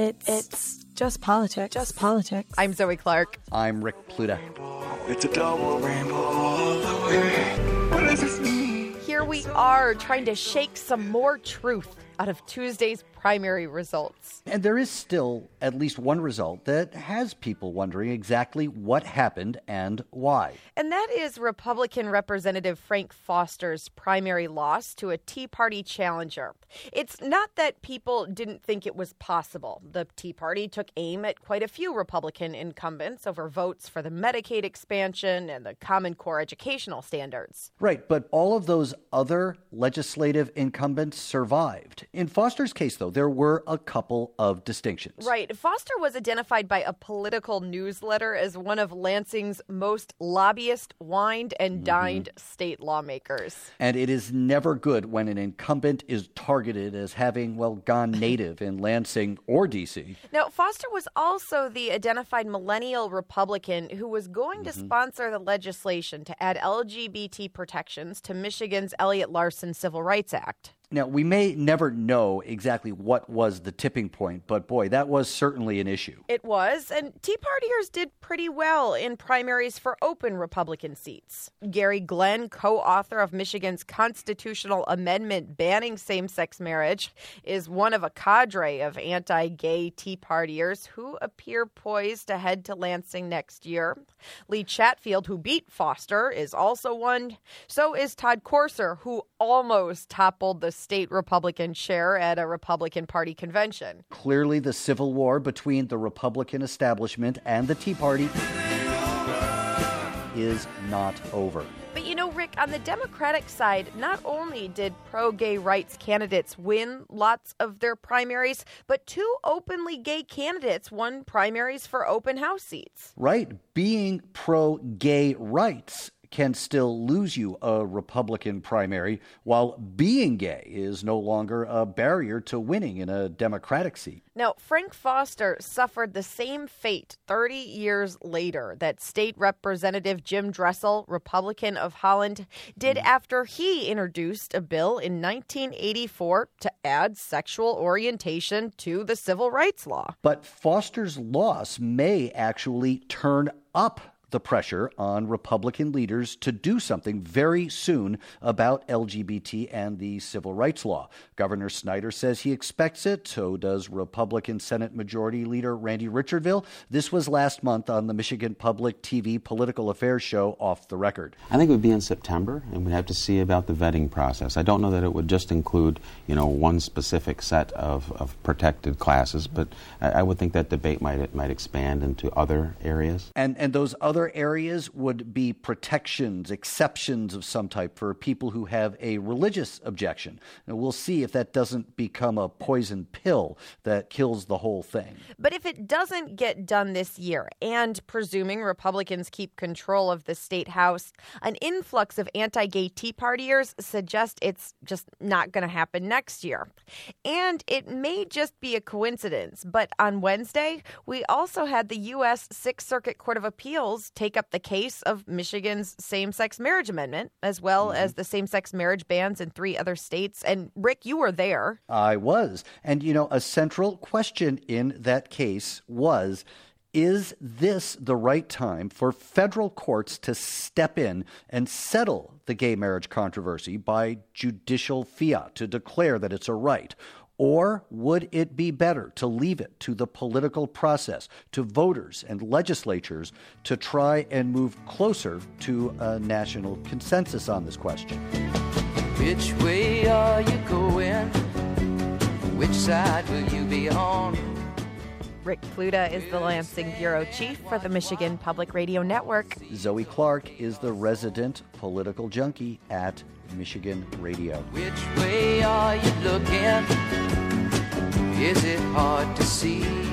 It's just politics. Just politics. I'm Zoe Clark. I'm Rick Pluta. It's a double rainbow all the way. What does this mean? Here we are trying to shake some more truth out of Tuesday's primary results. And there is still at least one result that has people wondering exactly what happened and why. And that is Republican Representative Frank Foster's primary loss to a Tea Party challenger. It's not that people didn't think it was possible. The Tea Party took aim at quite a few Republican incumbents over votes for the Medicaid expansion and the Common Core educational standards. Right, but all of those other legislative incumbents survived. In Foster's case, though, there were a couple of distinctions. Right. Foster was identified by a political newsletter as one of Lansing's most lobbyist, wined and dined state lawmakers. And it is never good when an incumbent is targeted as having, gone native in Lansing or D.C. Now, Foster was also the identified millennial Republican who was going to sponsor the legislation to add LGBT protections to Michigan's Elliott Larson Civil Rights Act. Now, we may never know exactly what was the tipping point, but boy, that was certainly an issue. It was, and Tea Partiers did pretty well in primaries for open Republican seats. Gary Glenn, co-author of Michigan's constitutional amendment banning same-sex marriage, is one of a cadre of anti-gay Tea Partiers who appear poised to head to Lansing next year. Lee Chatfield, who beat Foster, is also one. So is Todd Corser, who almost toppled the state Republican chair at a Republican Party convention. Clearly, the civil war between the Republican establishment and the Tea Party is not over. But you know, Rick, on the Democratic side, not only did pro-gay rights candidates win lots of their primaries, but two openly gay candidates won primaries for open house seats. Right. Being pro-gay rights can still lose you a Republican primary, while being gay is no longer a barrier to winning in a Democratic seat. Now, Frank Foster suffered the same fate 30 years later that State Representative Jim Dressel, Republican of Holland, did after he introduced a bill in 1984 to add sexual orientation to the civil rights law. But Foster's loss may actually turn up the pressure on Republican leaders to do something very soon about LGBT and the civil rights law. Governor Snyder says he expects it. So does Republican Senate Majority Leader Randy Richardville. This was last month on the Michigan Public TV political affairs show Off the Record. I think it would be in September, and we'd have to see about the vetting process. I don't know that it would just include, one specific set of protected classes, but I would think that debate might expand into other areas. And those other areas would be protections, exceptions of some type for people who have a religious objection. And we'll see if that doesn't become a poison pill that kills the whole thing. But if it doesn't get done this year, and presuming Republicans keep control of the state house, an influx of anti-gay Tea Partiers suggest it's just not going to happen next year. And it may just be a coincidence, but on Wednesday, we also had the U.S. Sixth Circuit Court of Appeals take up the case of Michigan's same-sex marriage amendment, as well as the same-sex marriage bans in 3 other states. And Rick, you were there. I was. And, a central question in that case was, is this the right time for federal courts to step in and settle the gay marriage controversy by judicial fiat, to declare that it's a right? Or would it be better to leave it to the political process, to voters and legislatures to try and move closer to a national consensus on this question? Which way are you going? Which side will you be on? Rick Pluta is the Lansing bureau chief for the Michigan Public Radio Network. Zoe Clark is the resident political junkie at Michigan Radio. Which way are you looking? Is it hard to see?